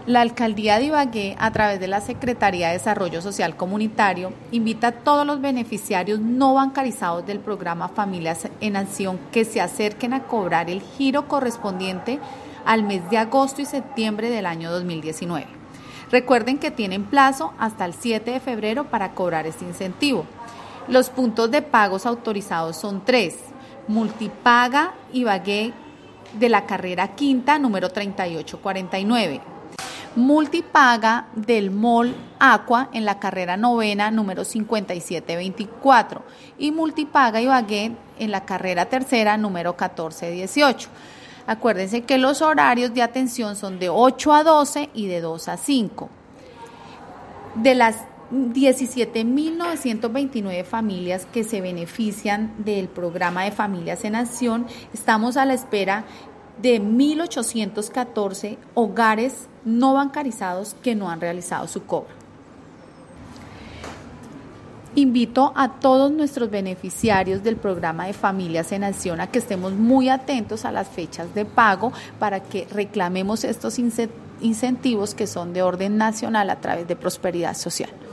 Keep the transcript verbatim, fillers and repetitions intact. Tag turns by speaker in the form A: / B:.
A: La Alcaldía de Ibagué, a través de la Secretaría de Desarrollo Social Comunitario, invita a todos los beneficiarios no bancarizados del programa Familias en Acción que se acerquen a cobrar el giro correspondiente al mes de agosto y septiembre del año dos mil diecinueve. Recuerden que tienen plazo hasta el siete de febrero para cobrar este incentivo. Los puntos de pagos autorizados son tres: Multipaga Ibagué de la carrera quinta, número treinta y ocho cuarenta y nueve. Multipaga del Mall Aqua en la carrera novena, número cincuenta y siete veinticuatro. Y Multipaga Ibagué en la carrera tercera, número catorce dieciocho. Acuérdense que los horarios de atención son de ocho a doce y de dos a cinco. De las diecisiete mil novecientos veintinueve familias que se benefician del programa de Familias en Acción, estamos a la espera de mil ochocientos catorce hogares no bancarizados que no han realizado su cobro. Invito a todos nuestros beneficiarios del programa de Familias en Acción a que estemos muy atentos a las fechas de pago para que reclamemos estos incentivos que son de orden nacional a través de Prosperidad Social.